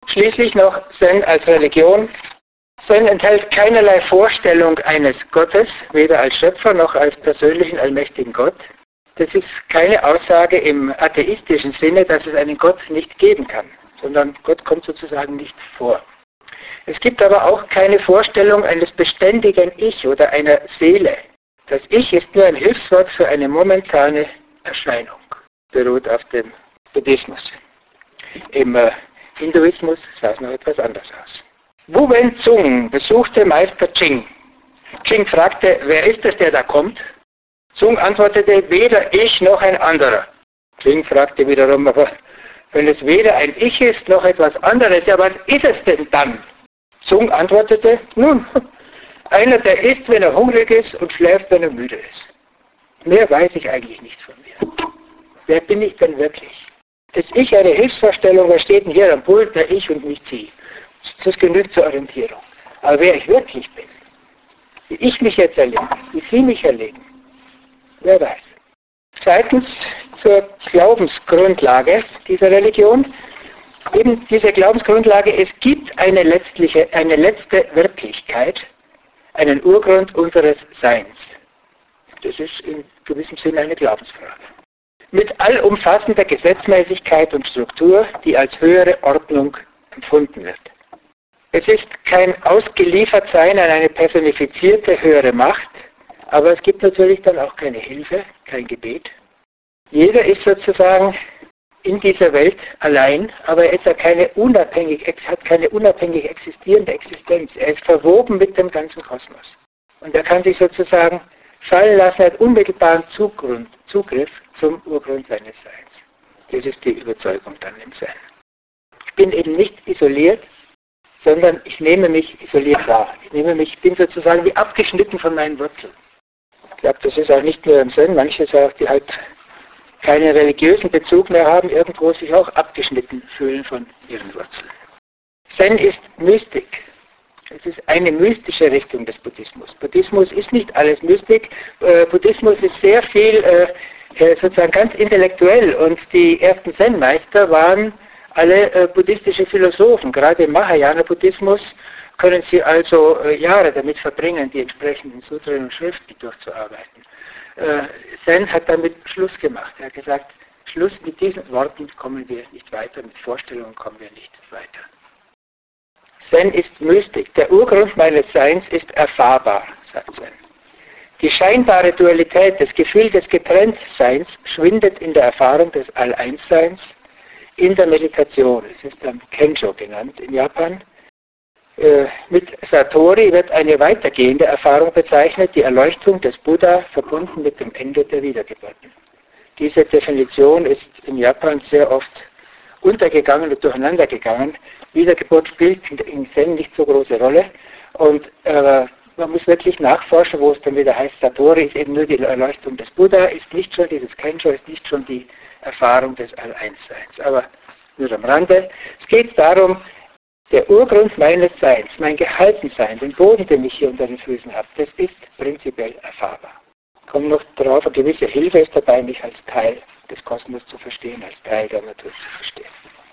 Schließlich noch Zen als Religion. Zen enthält keinerlei Vorstellung eines Gottes, weder als Schöpfer noch als persönlichen allmächtigen Gott. Das ist keine Aussage im atheistischen Sinne, dass es einen Gott nicht geben kann, sondern Gott kommt sozusagen nicht vor. Es gibt aber auch keine Vorstellung eines beständigen Ich oder einer Seele. Das Ich ist nur ein Hilfswort für eine momentane Erscheinung, beruht auf dem Buddhismus. Im Hinduismus sah es noch etwas anders aus. Wu Wenzhung besuchte Meister Ching. Ching fragte, wer ist es, der da kommt? Zhong antwortete, weder ich noch ein anderer. Ching fragte wiederum, aber wenn es weder ein Ich ist noch etwas anderes, ja, was ist es denn dann? Zhong antwortete, nun, einer, der isst, wenn er hungrig ist und schläft, wenn er müde ist. Mehr weiß ich eigentlich nicht von mir. Wer bin ich denn wirklich? Das Ich eine Hilfsvorstellung, wer steht denn hier am Pult, der Ich und nicht Sie? Das genügt zur Orientierung. Aber wer ich wirklich bin, wie ich mich jetzt erlebe, wie Sie mich erleben, wer weiß. Zweitens zur Glaubensgrundlage dieser Religion. Eben diese Glaubensgrundlage, es gibt eine letzte Wirklichkeit, einen Urgrund unseres Seins. Das ist in gewissem Sinne eine Glaubensfrage. Mit allumfassender Gesetzmäßigkeit und Struktur, die als höhere Ordnung empfunden wird. Es ist kein Ausgeliefertsein an eine personifizierte höhere Macht, aber es gibt natürlich dann auch keine Hilfe, kein Gebet. Jeder ist sozusagen in dieser Welt allein, aber er hat keine unabhängig existierende Existenz. Er ist verwoben mit dem ganzen Kosmos. Und er kann sich sozusagen fallen lassen, er hat unmittelbaren Zugriff zum Urgrund seines Seins. Das ist die Überzeugung dann im Sein. Ich bin eben nicht isoliert, sondern ich nehme mich isoliert wahr. Ich bin sozusagen wie abgeschnitten von meinen Wurzeln. Ich glaube, das ist auch nicht nur im Zen, manche auch, die halt keinen religiösen Bezug mehr haben, irgendwo sich auch abgeschnitten fühlen von ihren Wurzeln. Zen ist Mystik. Es ist eine mystische Richtung des Buddhismus. Buddhismus ist nicht alles Mystik. Buddhismus ist sehr viel sozusagen ganz intellektuell und die ersten Zen-Meister waren alle buddhistische Philosophen. Gerade im Mahayana-Buddhismus können Sie also Jahre damit verbringen, die entsprechenden Sutren und Schriften durchzuarbeiten. Zen hat damit Schluss gemacht. Er hat gesagt, Schluss mit diesen Worten kommen wir nicht weiter, mit Vorstellungen kommen wir nicht weiter. Zen ist Mystik. Der Urgrund meines Seins ist erfahrbar, sagt Zen. Die scheinbare Dualität, das Gefühl des Getrenntseins schwindet in der Erfahrung des All-Eins-Seins, in der Meditation. Es ist dann Kensho genannt in Japan. Mit Satori wird eine weitergehende Erfahrung bezeichnet, die Erleuchtung des Buddha verbunden mit dem Ende der Wiedergeburten. Diese Definition ist in Japan sehr oft untergegangen und durcheinander gegangen. Wiedergeburt spielt in Zen nicht so große Rolle und man muss wirklich nachforschen, wo es dann wieder heißt, Satori ist eben nur die Erleuchtung des Buddha, ist nicht schon dieses Kensho, ist nicht schon die Erfahrung des All-Eins-Seins. Aber nur am Rande. Es geht darum, der Urgrund meines Seins, mein Gehaltensein, den Boden, den ich hier unter den Füßen habe, das ist prinzipiell erfahrbar. Kommt noch darauf, eine gewisse Hilfe ist dabei, mich als Teil des Kosmos zu verstehen, als Teil der Natur zu verstehen.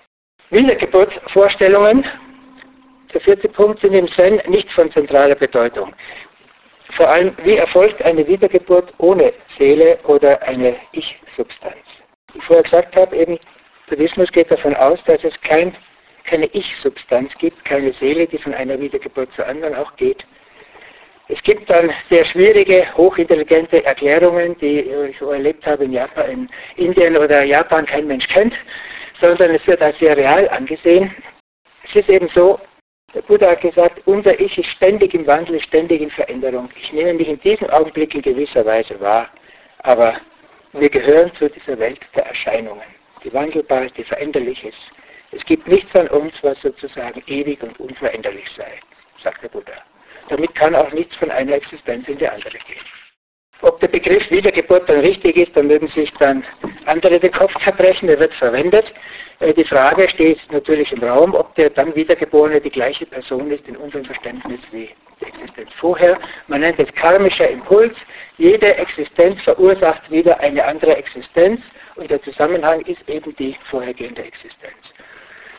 Wiedergeburtsvorstellungen, der vierte Punkt, sind im Zen nicht von zentraler Bedeutung. Vor allem, wie erfolgt eine Wiedergeburt ohne Seele oder eine Ich-Substanz? Wie ich vorher gesagt habe, eben, Buddhismus geht davon aus, dass es keine Ich-Substanz gibt, keine Seele, die von einer Wiedergeburt zur anderen auch geht. Es gibt dann sehr schwierige, hochintelligente Erklärungen, die ich so erlebt habe in Indien oder Japan kein Mensch kennt, sondern es wird als sehr real angesehen. Es ist eben so, der Buddha hat gesagt, unser Ich ist ständig im Wandel, ständig in Veränderung. Ich nehme mich in diesem Augenblick in gewisser Weise wahr, aber wir gehören zu dieser Welt der Erscheinungen, die wandelbar ist, die veränderlich ist. Es gibt nichts an uns, was sozusagen ewig und unveränderlich sei, sagt der Buddha. Damit kann auch nichts von einer Existenz in die andere gehen. Ob der Begriff Wiedergeburt dann richtig ist, dann mögen sich dann andere den Kopf zerbrechen, er wird verwendet. Die Frage steht natürlich im Raum, ob der dann Wiedergeborene die gleiche Person ist in unserem Verständnis wie die Existenz vorher. Man nennt es karmischer Impuls. Jede Existenz verursacht wieder eine andere Existenz und der Zusammenhang ist eben die vorhergehende Existenz.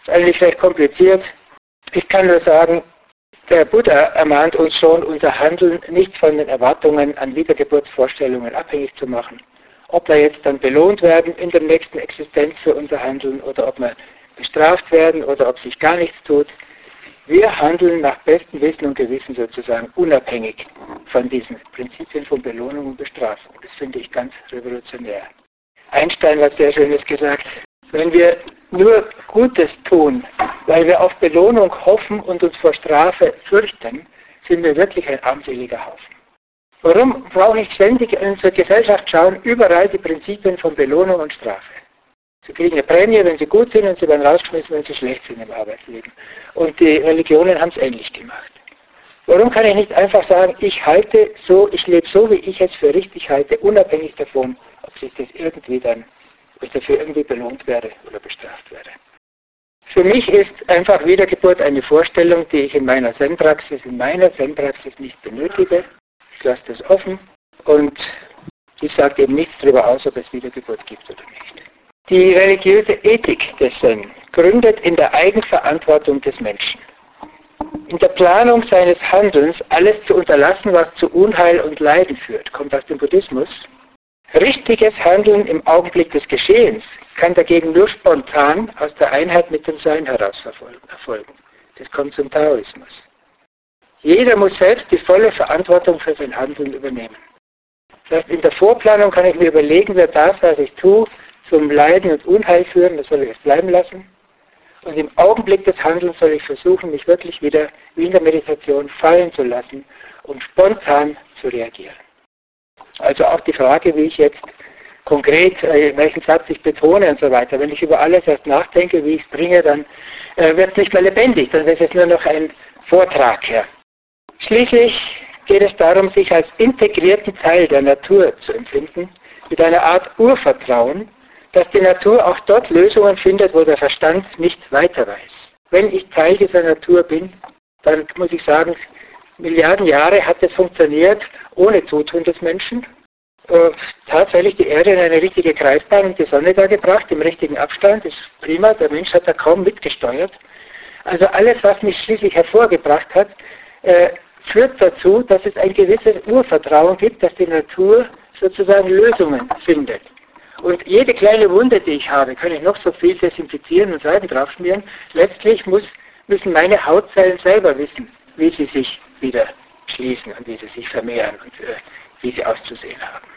ist eigentlich recht kompliziert. Ich kann nur sagen, der Buddha ermahnt uns schon, unser Handeln nicht von den Erwartungen an Wiedergeburtsvorstellungen abhängig zu machen. Ob wir jetzt dann belohnt werden in der nächsten Existenz für unser Handeln oder ob wir bestraft werden oder ob sich gar nichts tut. Wir handeln nach bestem Wissen und Gewissen sozusagen unabhängig von diesen Prinzipien von Belohnung und Bestrafung. Das finde ich ganz revolutionär. Einstein hat sehr Schönes gesagt. Wenn wir nur Gutes tun, weil wir auf Belohnung hoffen und uns vor Strafe fürchten, sind wir wirklich ein armseliger Haufen. Warum brauche ich ständig in unserer Gesellschaft schauen, überall die Prinzipien von Belohnung und Strafe? Sie kriegen eine Prämie, wenn sie gut sind, und sie werden rausgeschmissen, wenn sie schlecht sind im Arbeitsleben. Und die Religionen haben es ähnlich gemacht. Warum kann ich nicht einfach sagen, ich lebe so, wie ich es für richtig halte, unabhängig davon, ob sich das irgendwie dann, ob ich dafür irgendwie belohnt werde oder bestraft werde? Für mich ist einfach Wiedergeburt eine Vorstellung, die ich in meiner Zen-Praxis nicht benötige. Ich lasse das offen und die sagt eben nichts darüber aus, ob es Wiedergeburt gibt oder nicht. Die religiöse Ethik des Zen gründet in der Eigenverantwortung des Menschen. In der Planung seines Handelns alles zu unterlassen, was zu Unheil und Leiden führt, kommt aus dem Buddhismus. Richtiges Handeln im Augenblick des Geschehens kann dagegen nur spontan aus der Einheit mit dem Sein heraus erfolgen. Das kommt zum Taoismus. Jeder muss selbst die volle Verantwortung für sein Handeln übernehmen. Das heißt, in der Vorplanung kann ich mir überlegen, wird das, was ich tue, zum Leiden und Unheil führen, das soll ich es bleiben lassen. Und im Augenblick des Handelns soll ich versuchen, mich wirklich wieder wie in der Meditation fallen zu lassen und spontan zu reagieren. Also auch die Frage, wie ich jetzt konkret, welchen Satz ich betone und so weiter. Wenn ich über alles erst nachdenke, wie ich es bringe, dann wird es nicht mehr lebendig, dann wird es nur noch ein Vortrag. Ja. Schließlich geht es darum, sich als integrierten Teil der Natur zu empfinden, mit einer Art Urvertrauen, dass die Natur auch dort Lösungen findet, wo der Verstand nicht weiter weiß. Wenn ich Teil dieser Natur bin, dann muss ich sagen, Milliarden Jahre hat es funktioniert, ohne Zutun des Menschen. Tatsächlich die Erde in eine richtige Kreisbahn und die Sonne da gebracht, im richtigen Abstand, ist prima, der Mensch hat da kaum mitgesteuert. Also alles, was mich schließlich hervorgebracht hat, führt dazu, dass es ein gewisses Urvertrauen gibt, dass die Natur sozusagen Lösungen findet. Und jede kleine Wunde, die ich habe, kann ich noch so viel desinfizieren und Salben draufschmieren. Letztlich müssen meine Hautzellen selber wissen, wie sie sich wieder schließen und wie sie sich vermehren und wie sie auszusehen haben.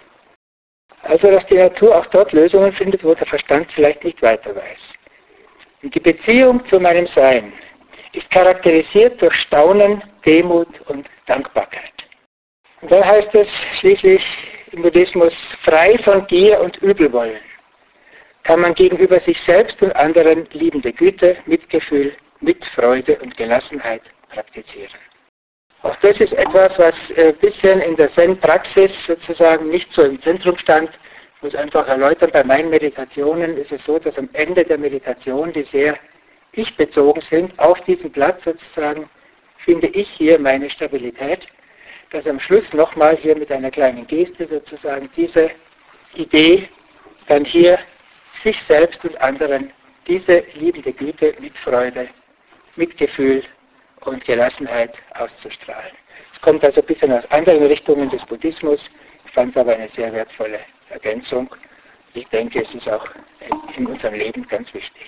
Also, dass die Natur auch dort Lösungen findet, wo der Verstand vielleicht nicht weiter weiß. Und die Beziehung zu meinem Sein ist charakterisiert durch Staunen, Demut und Dankbarkeit. Und dann heißt es schließlich im Buddhismus, frei von Gier und Übelwollen kann man gegenüber sich selbst und anderen liebende Güte, Mitgefühl, Mitfreude und Gelassenheit praktizieren. Auch das ist etwas, was ein bisschen in der Zen-Praxis sozusagen nicht so im Zentrum stand. Ich muss einfach erläutern, bei meinen Meditationen ist es so, dass am Ende der Meditation, die sehr ich-bezogen sind, auf diesem Platz sozusagen finde ich hier meine Stabilität, dass am Schluss nochmal hier mit einer kleinen Geste sozusagen diese Idee dann hier sich selbst und anderen diese liebende Güte, Mitfreude, Mitgefühl und Gelassenheit auszustrahlen. Es kommt also ein bisschen aus anderen Richtungen des Buddhismus, ich fand es aber eine sehr wertvolle Ergänzung. Ich denke, es ist auch in unserem Leben ganz wichtig.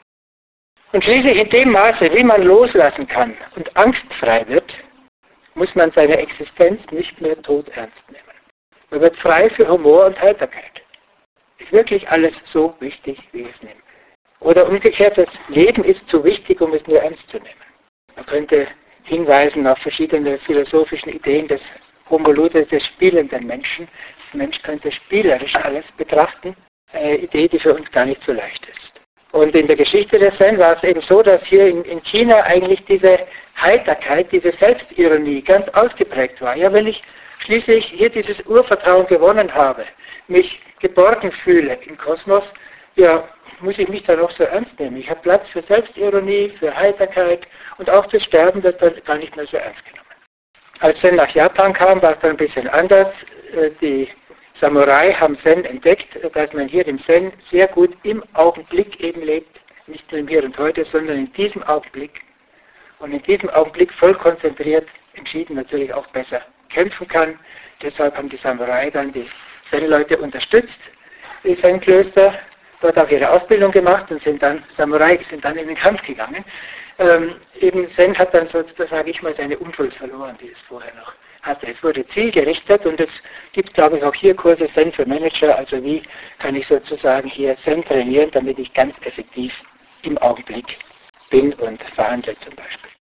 Und schließlich in dem Maße, wie man loslassen kann und angstfrei wird, muss man seine Existenz nicht mehr todernst nehmen. Man wird frei für Humor und Heiterkeit. Ist wirklich alles so wichtig, wie ich es nehme? Oder umgekehrt, das Leben ist zu wichtig, um es nur ernst zu nehmen. Man könnte hinweisen auf verschiedene philosophische Ideen des Homo Ludens, des spielenden Menschen. Der Mensch könnte spielerisch alles betrachten. Eine Idee, die für uns gar nicht so leicht ist. Und in der Geschichte der Zen war es eben so, dass hier in China eigentlich diese Heiterkeit, diese Selbstironie ganz ausgeprägt war. Ja, wenn ich schließlich hier dieses Urvertrauen gewonnen habe, mich geborgen fühle im Kosmos, ja, muss ich mich da noch so ernst nehmen. Ich habe Platz für Selbstironie, für Heiterkeit und auch das Sterben wird dann gar nicht mehr so ernst genommen. Als Zen nach Japan kam, war es dann ein bisschen anders. Die Samurai haben Zen entdeckt, dass man hier im Zen sehr gut im Augenblick eben lebt, nicht nur im Hier und Heute, sondern in diesem Augenblick. Und in diesem Augenblick voll konzentriert, entschieden natürlich auch besser kämpfen kann. Deshalb haben die Samurai dann die Zen-Leute unterstützt, die Zen-Klöster, dort auch ihre Ausbildung gemacht und Samurai sind dann in den Kampf gegangen. Eben Zen hat dann sozusagen, sage ich mal, seine Unschuld verloren, die es vorher noch hatte. Es wurde zielgerichtet und es gibt, glaube ich, auch hier Kurse Zen für Manager, also wie kann ich sozusagen hier Zen trainieren, damit ich ganz effektiv im Augenblick bin und verhandle zum Beispiel.